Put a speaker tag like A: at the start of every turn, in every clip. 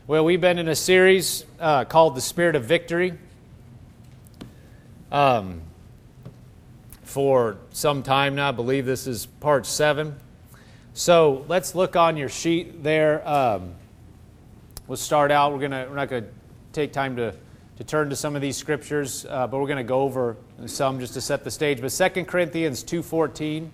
A: Well, we've been in a series called The Spirit of Victory for some time now. I believe this is part 7. So let's look on your sheet there. We'll start out. We're not going to take time to turn to some of these scriptures, but we're going to go over some just to set the stage. But 2 Corinthians 2:14.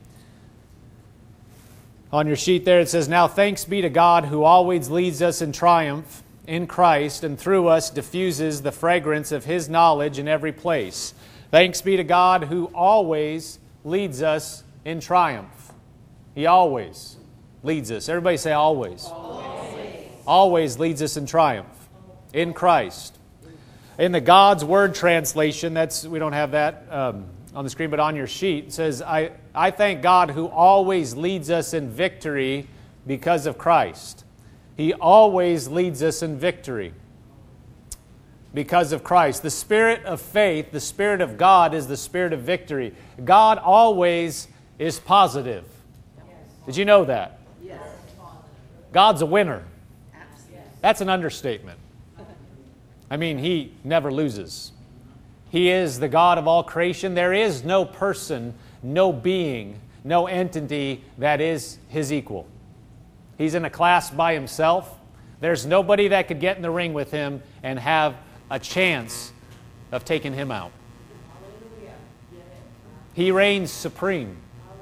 A: On your sheet there it says, "Now thanks be to God who always leads us in triumph in Christ and through us diffuses the fragrance of His knowledge in every place." Thanks be to God who always leads us in triumph. He always leads us. Everybody say always. Always. Always leads us in triumph in Christ. In the God's Word translation, we don't have that on the screen, but on your sheet, it says, I thank God who always leads us in victory because of Christ. He always leads us in victory because of Christ. The spirit of faith, the Spirit of God, is the spirit of victory. God always is positive. Did you know that? Yes. God's a winner. That's an understatement. I mean, He never loses. He is the God of all creation. There is no person, no being, no entity that is His equal. He's in a class by Himself. There's nobody that could get in the ring with Him and have a chance of taking Him out. He reigns supreme.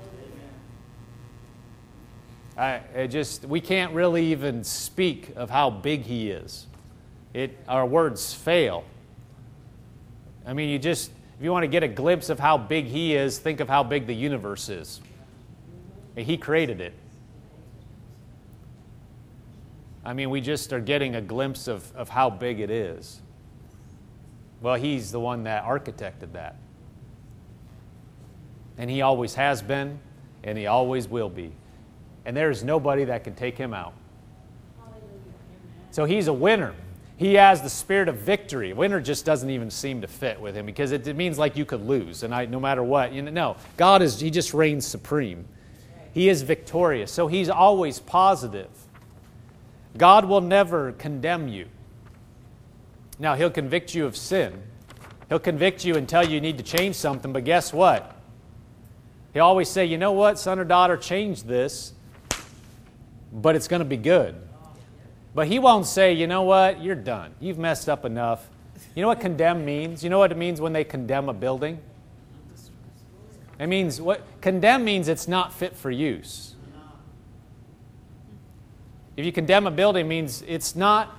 A: We can't really even speak of how big He is. Our words fail. I mean, if you want to get a glimpse of how big He is, think of how big the universe is. He created it. I mean, we just are getting a glimpse of how big it is. Well, He's the one that architected that. And He always has been, and He always will be. And there's nobody that can take Him out. So He's a winner. He has the spirit of victory. Winner just doesn't even seem to fit with Him because it means like you could lose. And no matter what, no. God He just reigns supreme. He is victorious. So He's always positive. God will never condemn you. Now, He'll convict you of sin. He'll convict you and tell you need to change something. But guess what? He'll always say, you know what, son or daughter, change this. But it's going to be good. But He won't say, you know what, you're done. You've messed up enough. You know what condemn means? You know what it means when they condemn a building? Condemn means it's not fit for use. If you condemn a building, it means it's not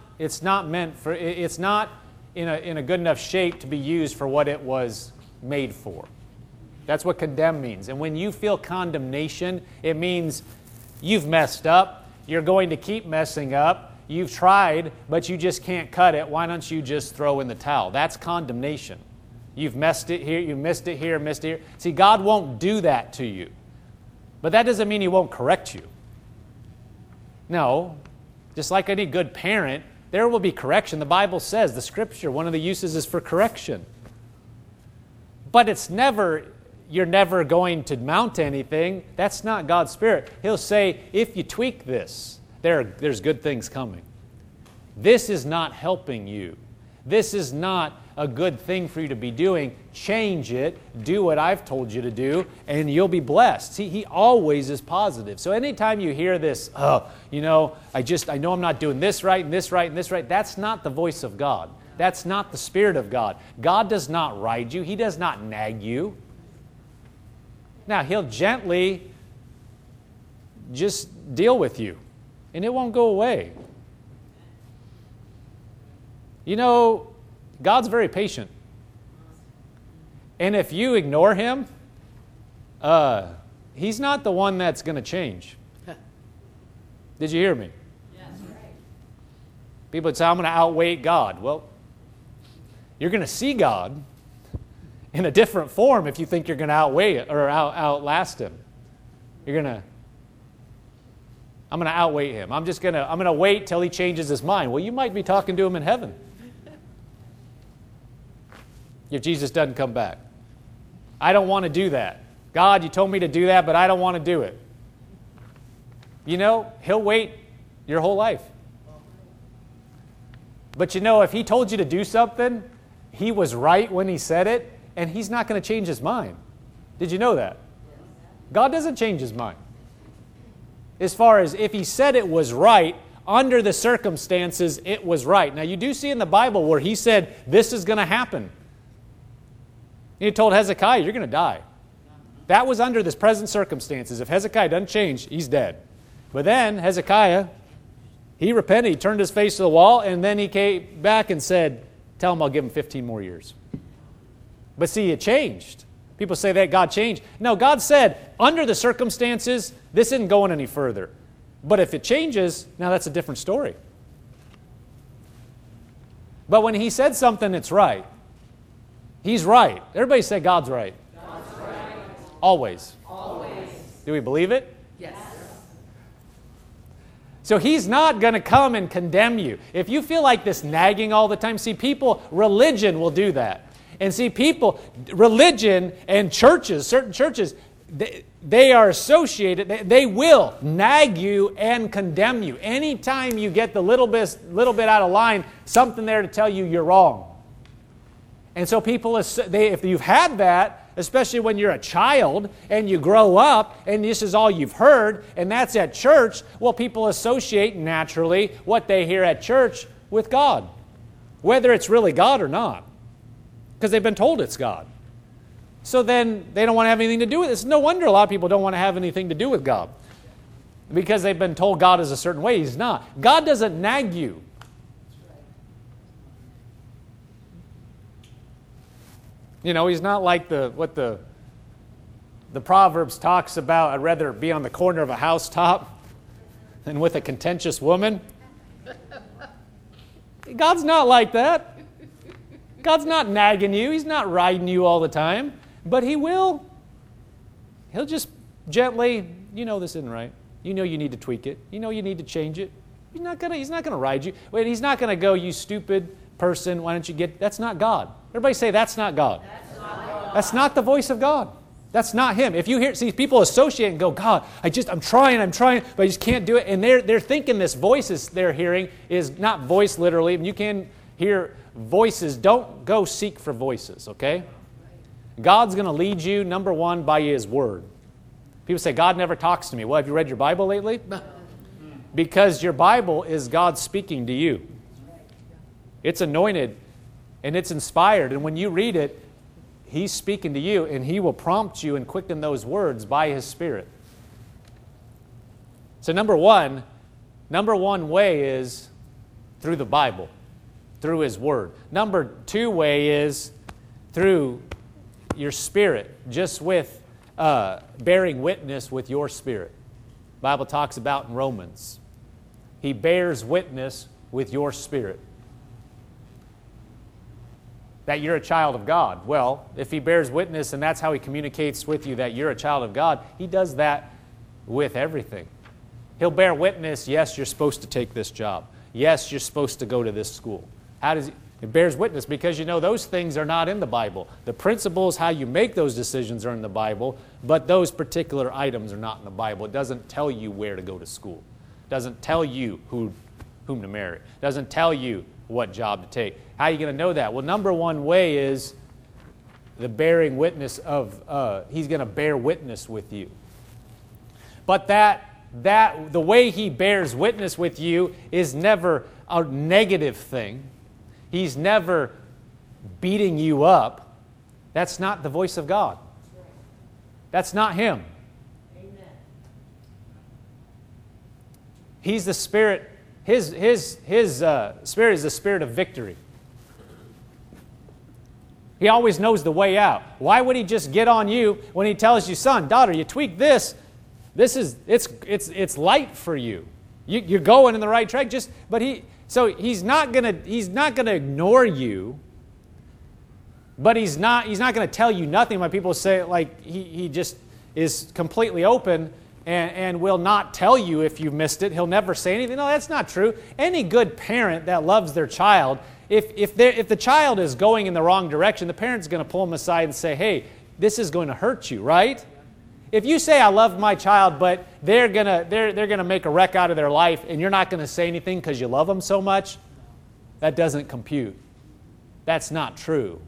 A: in a good enough shape to be used for what it was made for. That's what condemn means. And when you feel condemnation, it means you've messed up. You're going to keep messing up. You've tried, but you just can't cut it. Why don't you just throw in the towel? That's condemnation. You've messed it here, you missed it here, missed it here. See, God won't do that to you. But that doesn't mean He won't correct you. No. Just like any good parent, there will be correction. The Bible says, the Scripture, one of the uses is for correction. But you're never going to mount anything. That's not God's Spirit. He'll say, if you tweak this, there's good things coming. This is not helping you. This is not a good thing for you to be doing. Change it. Do what I've told you to do, and you'll be blessed. See, He always is positive. So anytime you hear this, I know I'm not doing this right and this right and this right, that's not the voice of God. That's not the Spirit of God. God does not ride you. He does not nag you. Now, He'll gently just deal with you. And it won't go away. God's very patient. And if you ignore Him, He's not the one that's going to change. Did you hear me? Yes. People would say, I'm going to outweight God. Well, you're going to see God in a different form if you think you're going to outweigh it or outlast Him. I'm going to outweigh Him. I'm going to wait till He changes His mind. Well, you might be talking to Him in heaven if Jesus doesn't come back. I don't want to do that. God, you told me to do that, but I don't want to do it. He'll wait your whole life. But you know, if he told you to do something, he was right when he said it, and he's not going to change his mind. Did you know that? God doesn't change his mind. As far as if he said it was right, under the circumstances, it was right. Now, you do see in the Bible where he said, this is going to happen. He told Hezekiah, you're going to die. That was under the present circumstances. If Hezekiah doesn't change, he's dead. But then Hezekiah, he repented, he turned his face to the wall, and then he came back and said, tell him I'll give him 15 more years. But see, it changed. People say that God changed. No, God said, under the circumstances, this isn't going any further. But if it changes, now that's a different story. But when he said something, it's right. He's right. Everybody say God's right.
B: God's right.
A: Always.
B: Always.
A: Do we believe it?
B: Yes.
A: So he's not going to come and condemn you. If you feel like this nagging all the time, see, people, religion will do that. And see, people, religion and churches, certain churches, they are associated, they will nag you and condemn you. Anytime you get the little bit out of line, something there to tell you you're wrong. And so people, if you've had that, especially when you're a child and you grow up and this is all you've heard and that's at church, well, people associate naturally what they hear at church with God, whether it's really God or not, because they've been told it's God. So then they don't want to have anything to do with it. It's no wonder a lot of people don't want to have anything to do with God, because they've been told God is a certain way. He's not. God doesn't nag you. You know, he's not like what the Proverbs talks about. I'd rather be on the corner of a housetop than with a contentious woman. God's not like that. God's not nagging you. He's not riding you all the time. But he will. He'll just gently, you know this isn't right. You know you need to tweak it. You know you need to change it. He's not gonna ride you. Wait, he's not gonna go, you stupid person, why don't you get... That's not God. Everybody say, that's not God.
B: That's not God.
A: That's not the voice of God. That's not him. If you hear, see, people associate and go, God, I'm trying, but I just can't do it. And they're thinking this voice they're hearing is not voice literally. You can hear voices. Don't go seek for voices, okay? God's going to lead you, number one, by his word. People say, God never talks to me. Well, have you read your Bible lately? Because your Bible is God speaking to you. It's anointed and it's inspired. And when you read it, he's speaking to you, and he will prompt you and quicken those words by his Spirit. So number one way is through the Bible, through his word. Number two way is through your spirit, just with bearing witness with your spirit. The Bible talks about in Romans, he bears witness with your spirit that you're a child of God. Well, if he bears witness and that's how he communicates with you that you're a child of God, he does that with everything. He'll bear witness, yes, you're supposed to take this job. Yes, you're supposed to go to this school. How does he? It bears witness because, you know, those things are not in the Bible. The principles, how you make those decisions are in the Bible, but those particular items are not in the Bible. It doesn't tell you where to go to school. It doesn't tell you whom to marry. It doesn't tell you what job to take. How are you going to know that? Well, number one way is the bearing witness of, he's going to bear witness with you. But the way he bears witness with you is never a negative thing. He's never beating you up. That's not the voice of God. That's not him.
B: Amen.
A: He's the Spirit. His Spirit is the Spirit of victory. He always knows the way out. Why would he just get on you when he tells you, son, daughter, you tweak this. It's light for you. You're going in the right track. So he's not gonna ignore you, but he's not gonna tell you nothing. When people say like he just is completely open and will not tell you if you missed it. He'll never say anything. No, that's not true. Any good parent that loves their child, if the child is going in the wrong direction, the parent's going to pull them aside and say, hey, this is going to hurt you, right? If you say, I love my child, but they're gonna make a wreck out of their life, and you're not going to say anything because you love them so much, That doesn't compute. That's not true.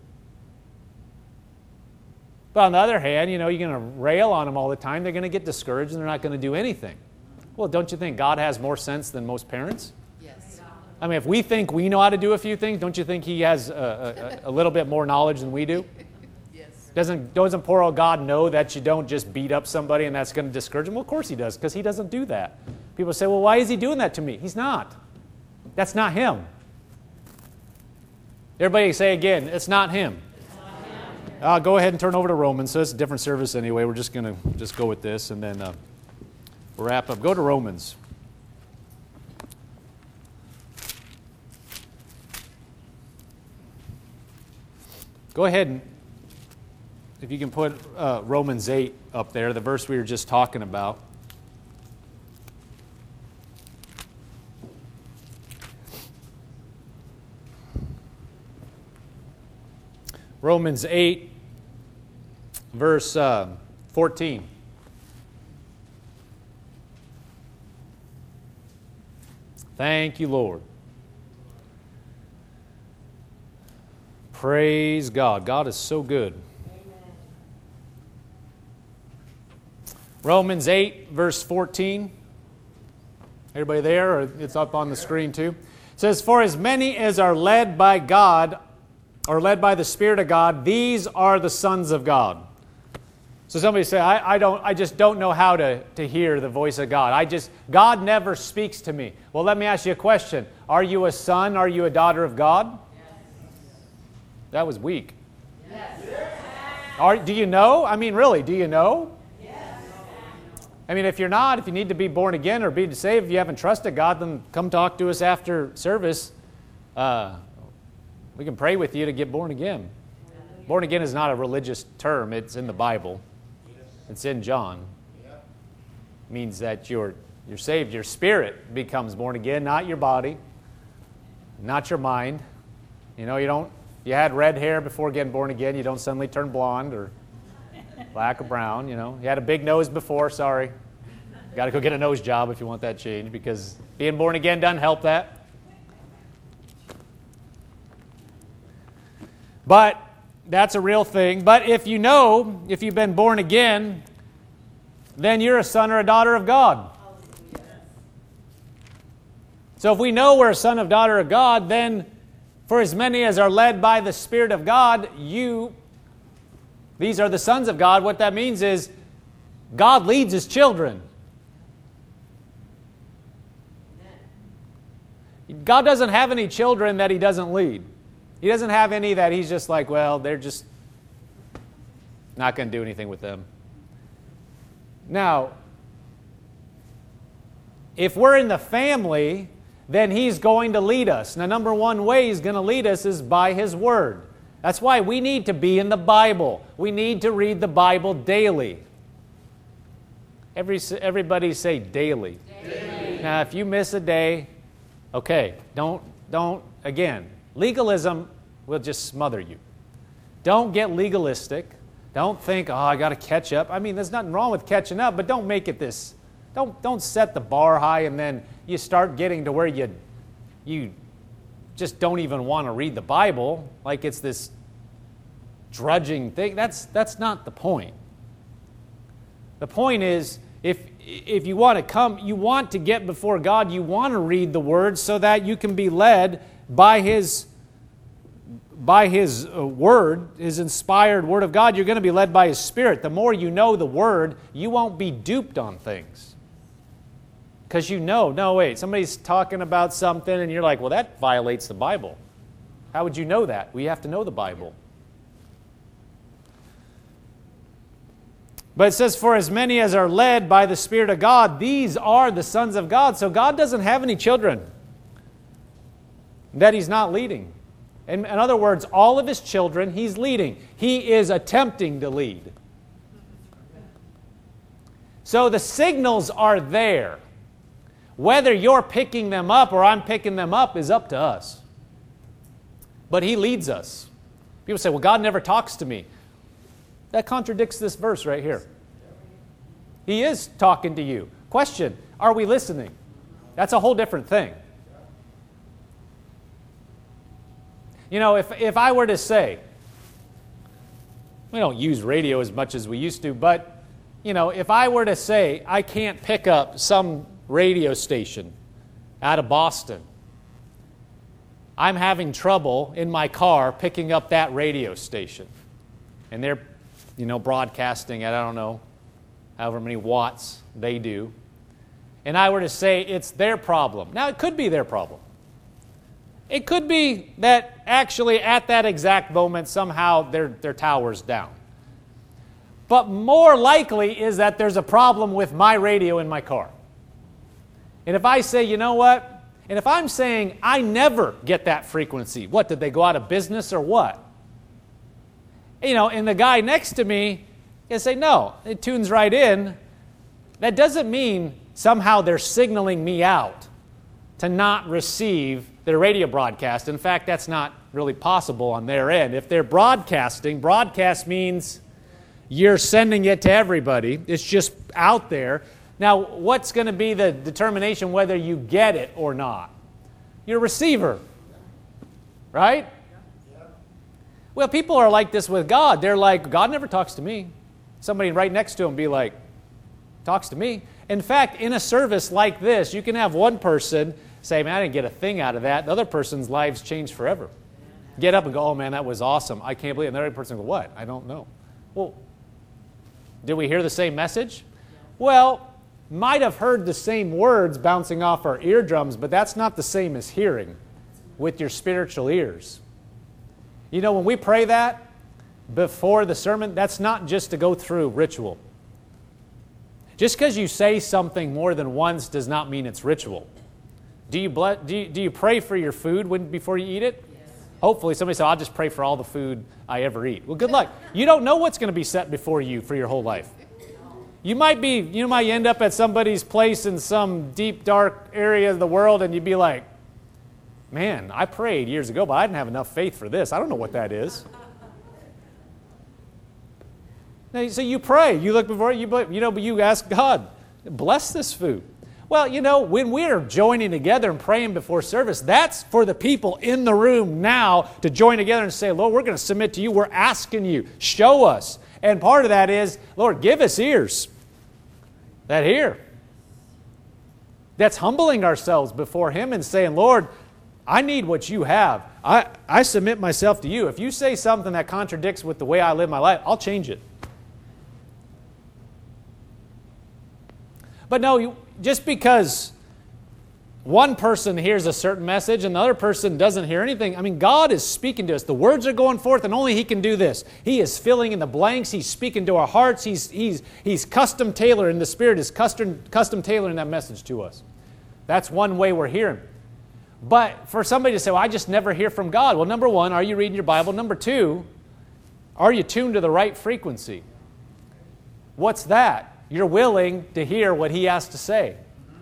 A: But on the other hand, you're going to rail on them all the time. They're going to get discouraged and they're not going to do anything. Well, don't you think God has more sense than most parents?
B: Yes.
A: I mean, if we think we know how to do a few things, don't you think He has a little bit more knowledge than we do?
B: Yes.
A: Doesn't poor old God know that you don't just beat up somebody and that's going to discourage them? Well, of course He does, because He doesn't do that. People say, well, why is He doing that to me? He's not. That's not Him. Everybody say again, it's not Him. Go ahead and turn over to Romans. So it's a different service anyway. We're just going to go with this and then we'll wrap up. Go to Romans. Go ahead and, if you can put Romans 8 up there, the verse we were just talking about. Romans 8, verse 14. Thank you, Lord. Praise God. God is so good.
B: Amen.
A: Romans 8, verse 14. Everybody there? Or it's up on the screen too. It says, for as many as are led by God, or led by the Spirit of God, these are the sons of God. So somebody say, I just don't know how to hear the voice of God. God never speaks to me. Well, let me ask you a question. Are you a son? Are you a daughter of God?
B: Yes.
A: That was weak.
B: Yes.
A: Do you know? I mean, really, do you know?
B: Yes.
A: I mean, if you're not, if you need to be born again or be saved, if you haven't trusted God, then come talk to us after service. We can pray with you to get born again. Born again is not a religious term. It's in the Bible. It's in John. It means that you're saved. Your spirit becomes born again, not your body, not your mind. You had red hair before getting born again. You don't suddenly turn blonde or black or brown. You had a big nose before. Sorry. Got to go get a nose job if you want that change, because being born again doesn't help that. But that's a real thing. But if you've been born again, then you're a son or a daughter of God. So if we know we're a son or daughter of God, then for as many as are led by the Spirit of God, these are the sons of God. What that means is God leads His children. God doesn't have any children that He doesn't lead. He doesn't have any that He's just like, well, they're just not going to do anything with them. Now, if we're in the family, then He's going to lead us. Now, number one way He's going to lead us is by His Word. That's why we need to be in the Bible. We need to read the Bible daily. Everybody say daily. Daily. Now, if you miss a day, okay, don't, again, legalism will just smother you. Don't get legalistic. Don't think, I got to catch up. I mean, there's nothing wrong with catching up, but don't make it this. Don't set the bar high and then you start getting to where you just don't even want to read the Bible like it's this drudging thing. That's not the point. The point is, if you want to come, you want to get before God, you want to read the Word so that you can be led by His Word, His inspired Word of God. You're going to be led by His Spirit. The more you know the Word, you won't be duped on things. Because no, wait, somebody's talking about something and you're like, well, that violates the Bible. How would you know that? Well, you have to know the Bible. But it says, for as many as are led by the Spirit of God, these are the sons of God. So God doesn't have any children that He's not leading. In other words, all of His children He's leading. He is attempting to lead. So the signals are there. Whether you're picking them up or I'm picking them up is up to us. But He leads us. People say, well, God never talks to me. That contradicts this verse right here. He is talking to you. Question, are we listening? That's a whole different thing. You know, if I were to say, we don't use radio as much as we used to, but, you know, if I were to say I can't pick up some radio station out of Boston, I'm having trouble in my car picking up that radio station. And they're, you know, broadcasting at, I don't know, however many watts they do. And I were to say it's their problem. Now, it could be their problem. It could be that actually at that exact moment somehow their tower's down. But more likely is that there's a problem with my radio in my car. And if I say, you know what? And if I'm saying I never get that frequency, what, did they go out of business or what? You know, and the guy next to me can say, no, it tunes right in. That doesn't mean somehow they're signaling me out to not receive their radio broadcast. In fact, that's not really possible on their end. If they're broadcasting, broadcast means you're sending it to everybody. It's just out there. Now, what's going to be the determination whether you get it or not? Your receiver, right? Well, people are like this with God. They're like, God never talks to me. Somebody right next to him be like, talks to me. In fact, in a service like this, you can have one person say, man, I didn't get a thing out of that. The other person's lives change forever. Get up and go, oh man, that was awesome. I can't believe it. And the other person go, what? I don't know. Well, did we hear the same message? Well, might have heard the same words bouncing off our eardrums, but that's not the same as hearing with your spiritual ears. You know, when we pray that before the sermon, that's not just to go through ritual. Just because you say something more than once does not mean it's ritual. Do you pray for your food before you eat it? Yes. Hopefully somebody said, I'll just pray for all the food I ever eat. Well, good luck. You don't know what's going to be set before you for your whole life. You might end up at somebody's place in some deep, dark area of the world, and you'd be like, man, I prayed years ago, but I didn't have enough faith for this. I don't know what that is. Now, so you pray. You look before but you ask God, bless this food. Well, you know, when we're joining together and praying before service, that's for the people in the room now to join together and say, Lord, we're going to submit to you. We're asking you, show us. And part of that is, Lord, give us ears that hear. That's humbling ourselves before Him and saying, Lord, I need what you have. I submit myself to you. If you say something that contradicts with the way I live my life, I'll change it. But no, just because one person hears a certain message and the other person doesn't hear anything, I mean, God is speaking to us. The words are going forth and only He can do this. He is filling in the blanks. He's speaking to our hearts. He's custom tailoring. The Spirit is custom tailoring that message to us. That's one way we're hearing. But for somebody to say, well, I just never hear from God. Well, number one, are you reading your Bible? Number two, are you tuned to the right frequency? What's that? You're willing to hear what He has to say.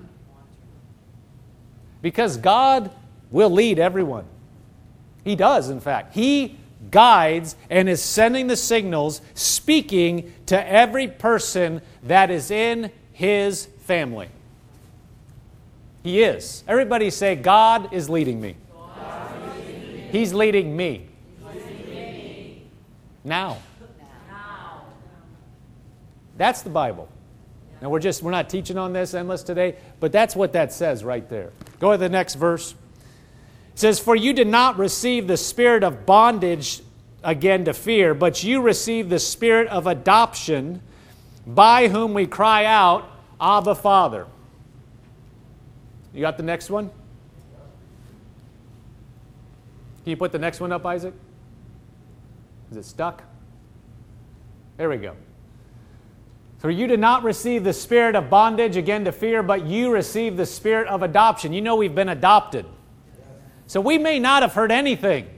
A: Because God will lead everyone. He does, in fact. He guides and is sending the signals, speaking to every person that is in His family. He is. Everybody say, God is leading me. He's leading me. Now. That's the Bible. Now we're not teaching on this endless today, but that's what that says right there. Go to the next verse. It says, for you did not receive the spirit of bondage again to fear, but you received the spirit of adoption, by whom we cry out, Abba, Father. You got the next one? Can you put the next one up, Isaac? Is it stuck? There we go. For you did not receive the spirit of bondage again to fear, but you received the spirit of adoption. You know we've been adopted. So we may not have heard anything.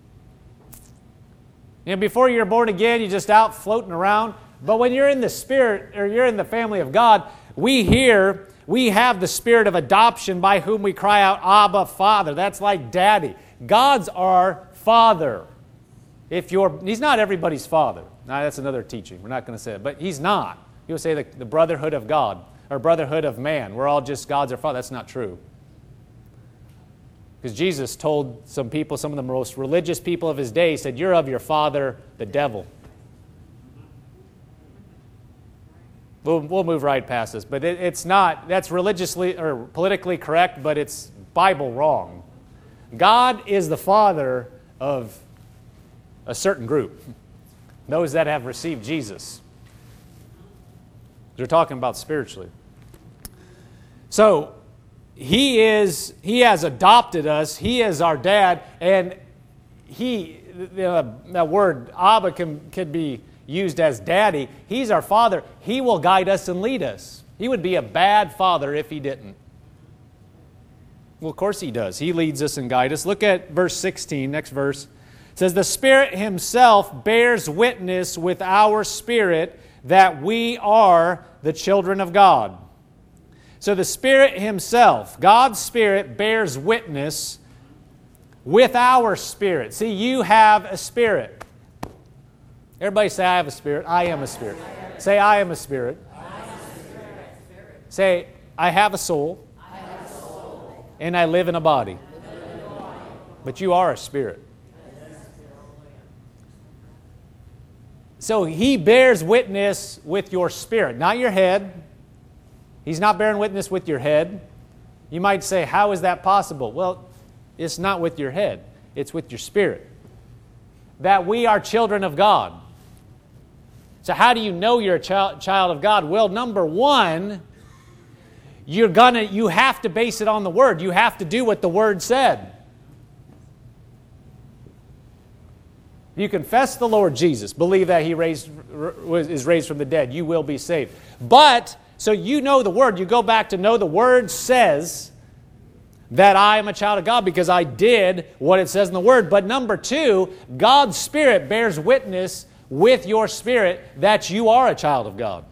A: You know, before you're born again, you're just out floating around. But when you're in the Spirit, or you're in the family of God, we have the spirit of adoption, by whom we cry out, Abba, Father. That's like Daddy. God's our Father. He's not everybody's father. Now, that's another teaching. We're not going to say it. But He's not. You'll say the brotherhood of God, or brotherhood of man. We're all just God's our Father. That's not true. Because Jesus told some people, some of the most religious people of his day, he said, you're of your father, the devil. We'll move right past this, but it's not, that's religiously or politically correct, but it's Bible wrong. God is the father of a certain group, those that have received Jesus. They're talking about spiritually. So, He has adopted us. He is our dad, and that word Abba can be used as daddy. He's our father. He will guide us and lead us. He would be a bad father if he didn't. Well, of course he does. He leads us and guides us. Look at verse 16, next verse. It says, the Spirit Himself bears witness with our spirit that we are the children of God. So the Spirit Himself, God's Spirit, bears witness with our spirit. See, you have a spirit. Everybody say, I have a spirit. I am a spirit. Say, I am a spirit. Say, I have a soul. And I live in a body. But you are a spirit. So He bears witness with your spirit, not your head. He's not bearing witness with your head. You might say, how is that possible? Well, it's not with your head. It's with your spirit. That we are children of God. So how do you know you're a child of God? Well, number one, you have to base it on the Word. You have to do what the Word said. You confess the Lord Jesus, believe that He is raised from the dead, you will be saved. But, so you know the Word, you go back to know the Word says that I am a child of God because I did what it says in the Word. But number two, God's Spirit bears witness with your spirit that you are a child of God.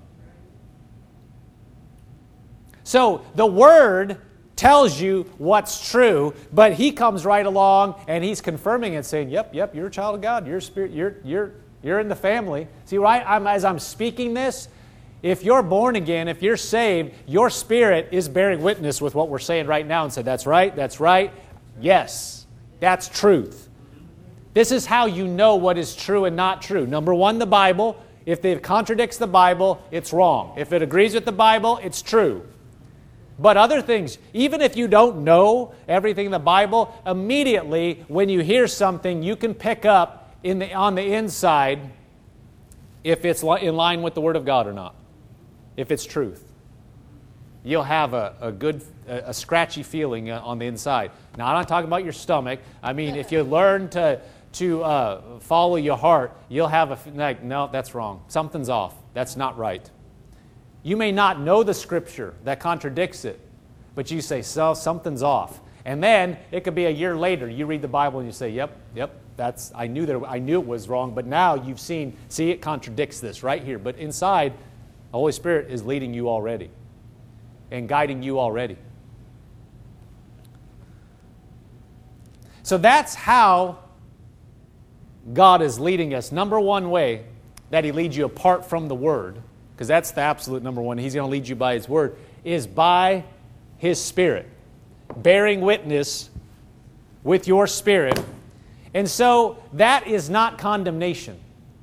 A: So the Word tells you what's true, but He comes right along and He's confirming it, saying, yep, you're a child of God. You're spirit, you're in the family. See, right? As I'm speaking this, if you're born again, if you're saved, your spirit is bearing witness with what we're saying right now and say, that's right. Yes, that's truth. This is how you know what is true and not true. Number one, the Bible. If it contradicts the Bible, it's wrong. If it agrees with the Bible, it's true. But other things, even if you don't know everything in the Bible, immediately when you hear something, you can pick up on the inside if it's in line with the Word of God or not. If it's truth. You'll have a scratchy feeling on the inside. Now, I'm not talking about your stomach. I mean, if you learn to follow your heart, you'll have no, that's wrong. Something's off. That's not right. You may not know the Scripture that contradicts it, but you say, so something's off. And then it could be a year later, you read the Bible and you say, yep, I knew it was wrong, but now you've see it contradicts this right here. But inside, the Holy Spirit is leading you already and guiding you already. So that's how God is leading us. Number one way that He leads you apart from the Word, because that's the absolute number one, He's going to lead you by His Word, is by His Spirit, bearing witness with your spirit. And so that is not condemnation.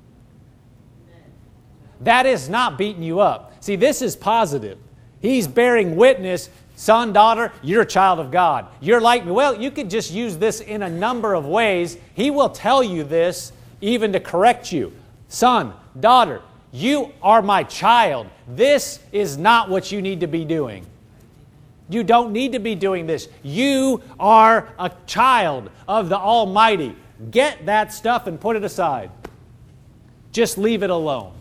A: That is not beating you up. See, this is positive. He's bearing witness, son, daughter, you're a child of God. You're like me. Well, you could just use this in a number of ways. He will tell you this even to correct you. Son, daughter, you are my child. This is not what you need to be doing. You don't need to be doing this. You are a child of the Almighty. Get that stuff and put it aside. Just leave it alone.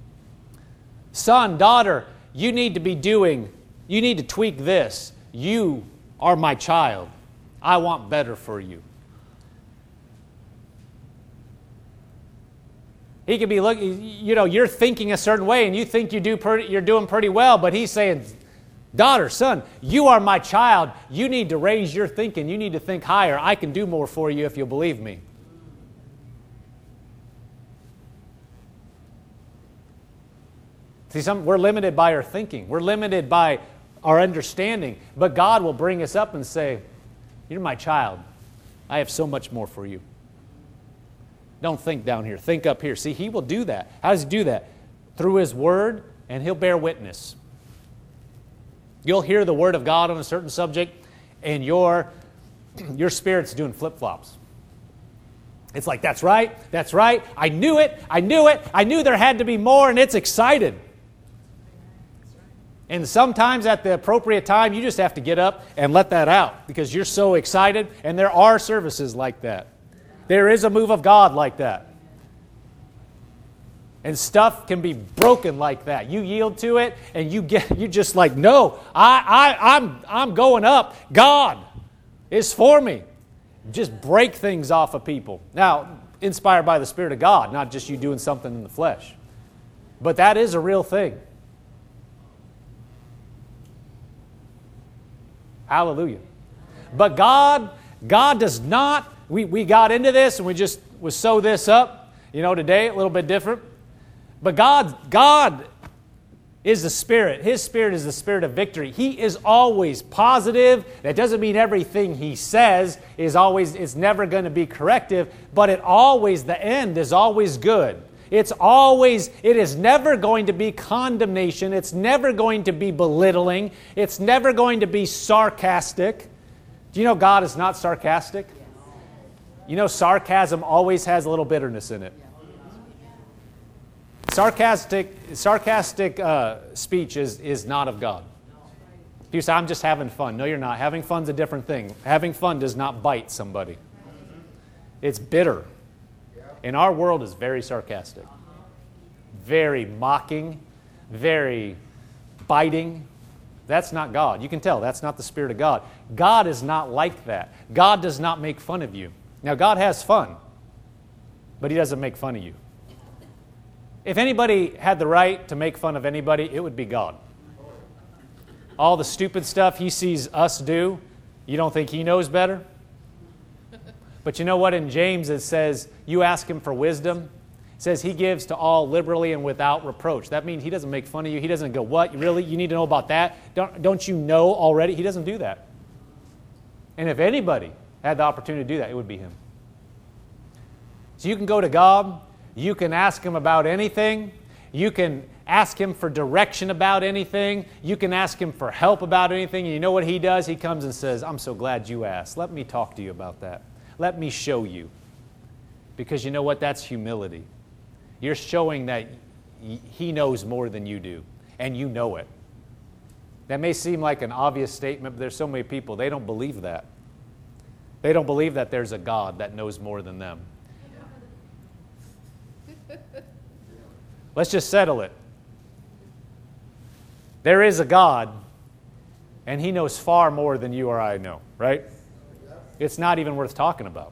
A: Son, daughter, you need to tweak this. You are my child. I want better for you. He could be looking, you're thinking a certain way and you think you're doing pretty well, but he's saying, daughter, son, you are my child. You need to raise your thinking. You need to think higher. I can do more for you if you'll believe me. See, we're limited by our thinking. We're limited by our understanding. But God will bring us up and say, You're my child. I have so much more for you. Don't think down here. Think up here. See, He will do that. How does He do that? Through His Word, and He'll bear witness. You'll hear the Word of God on a certain subject, and your spirit's doing flip-flops. It's like, that's right, I knew it, I knew there had to be more, and it's excited. And sometimes at the appropriate time, you just have to get up and let that out because you're so excited, and there are services like that. There is a move of God like that. And stuff can be broken like that. You yield to it, and you just like, no, I'm going up. God is for me. Just break things off of people. Now, inspired by the Spirit of God, not just you doing something in the flesh. But that is a real thing. Hallelujah. But God does not, we got into this and we just sew this up, today, a little bit different. But God is the Spirit. His Spirit is the Spirit of victory. He is always positive. That doesn't mean everything He says is never going to be corrective, but the end is always good. It is never going to be condemnation. It's never going to be belittling. It's never going to be sarcastic. Do you know God is not sarcastic? Sarcasm always has a little bitterness in it. Sarcastic speech is not of God. People say, I'm just having fun. No, you're not. Having fun's a different thing. Having fun does not bite somebody. It's bitter. And our world is very sarcastic, very mocking, very biting. That's not God. You can tell that's not the Spirit of God. God is not like that. God does not make fun of you. Now, God has fun, but He doesn't make fun of you. If anybody had the right to make fun of anybody, it would be God. All the stupid stuff He sees us do, you don't think He knows better? But you know what? In James it says, you ask Him for wisdom. It says He gives to all liberally and without reproach. That means He doesn't make fun of you. He doesn't go, what? Really? You need to know about that? Don't you know already? He doesn't do that. And if anybody had the opportunity to do that, it would be Him. So you can go to God. You can ask Him about anything. You can ask Him for direction about anything. You can ask Him for help about anything. And you know what He does? He comes and says, I'm so glad you asked. Let me talk to you about that. Let me show you. Because you know what? That's humility. You're showing that He knows more than you do. And you know it. That may seem like an obvious statement, but there's so many people, they don't believe that. They don't believe that there's a God that knows more than them. Let's just settle it. There is a God, and He knows far more than you or I know, right? It's not even worth talking about.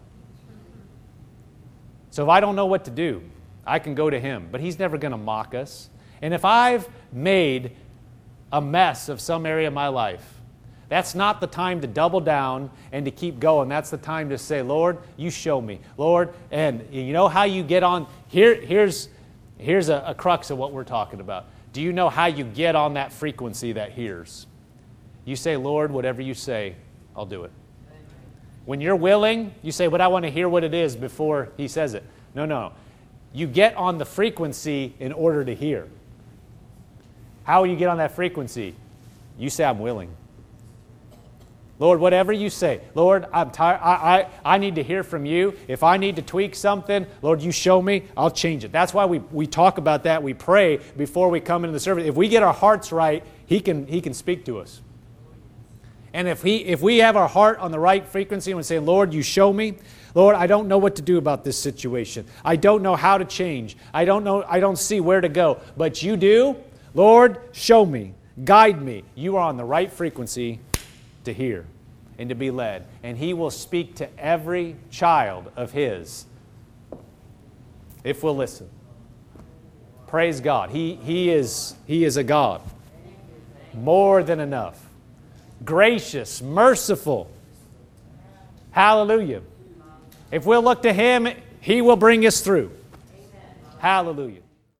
A: So if I don't know what to do, I can go to Him, but He's never going to mock us. And if I've made a mess of some area of my life, that's not the time to double down and to keep going. That's the time to say, Lord, you show me. Lord, and you know how you get on, here's a crux of what we're talking about. Do you know how you get on that frequency that hears? You say, Lord, whatever you say, I'll do it. When you're willing, you say, but I want to hear what it is before He says it. No. You get on the frequency in order to hear. How will you get on that frequency? You say, I'm willing. Lord, whatever you say. Lord, I'm tired. I need to hear from you. If I need to tweak something, Lord, you show me, I'll change it. That's why we talk about that. We pray before we come into the service. If we get our hearts right, He can speak to us. And if we have our heart on the right frequency and we say, Lord, you show me. Lord, I don't know what to do about this situation. I don't know how to change. I don't see where to go. But you do. Lord, show me. Guide me. You are on the right frequency to hear and to be led. And He will speak to every child of His if we'll listen. Praise God. He is a God. More than enough. Gracious, merciful. Hallelujah. If we'll look to Him, He will bring us through. Hallelujah.